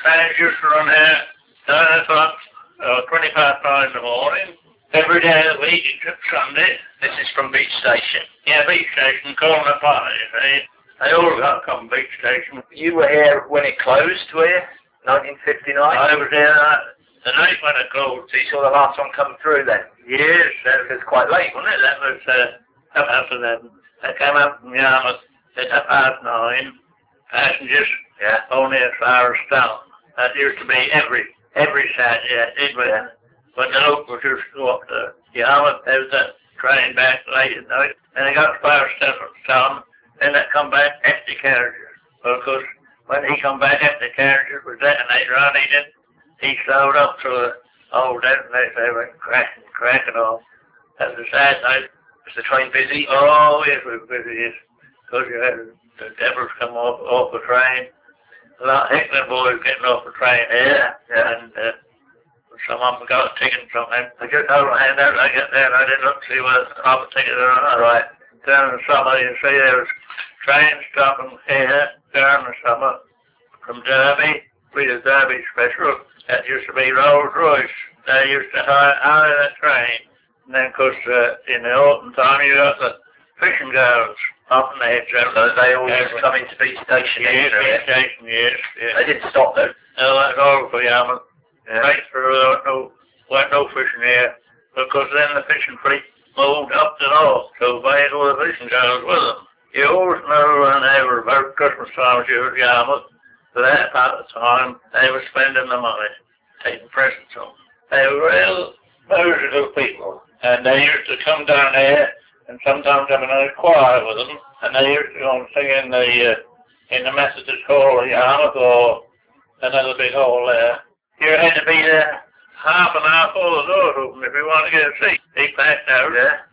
trains used to run here 9 o'clock or 20 past 9 in the morning, every day of the week except Sunday. This is from Beach Station. Yeah, Beach Station, Corner Party, they all got to come Beach Station. You were here when it closed, were you? 1959? I was here the night when it closed. So you saw the last one come through then? Yes, that It was quite late, wasn't it? that was after them. They came up from Yarmouth at 9:30. Passengers only as far as Stone. That used to be every Saturday. When the locals used to go up to Yarmouth, there was a train back late at night, and they got as far as Stone, then they come back empty carriages. Well, of course, when he come back empty carriages was detonator on, he slowed up to the old detonator, they went cracking off. That was a sad night. Was the train busy? Oh, yes, we were busy, yes. Because you had the devils come off the train. A lot of heckling boys getting off the train here. And some of them got a ticket from them. I just held my hand out, I get there, and I didn't look to see whether I got a ticket or not. Right. During the summer, you see there was trains stopping here during the summer from Derby. We did Derby Special. That used to be Rolls Royce. They used to hire that train. And then, of course, in the autumn time, you got the fishing girls off in the head. So they all used to come into Beach Station? Yes, Beach Station, yes. They didn't stop though? No, that's all for Yarmouth. Right through, there weren't no fishing here. Because then the fishing fleet moved up the north, so they had all the fishing girls with them. You always know when they were about Christmas time as you were at Yarmouth, for that part of the time, they were spending the money, taking presents home. They were real musical people. And they used to come down there and sometimes have another choir with them. And they used to go and sing in the Methodist Hall at Yarmouth or another big hall there. You had to be there half an hour before the doors open if you wanted to get a seat. They packed out. Yeah.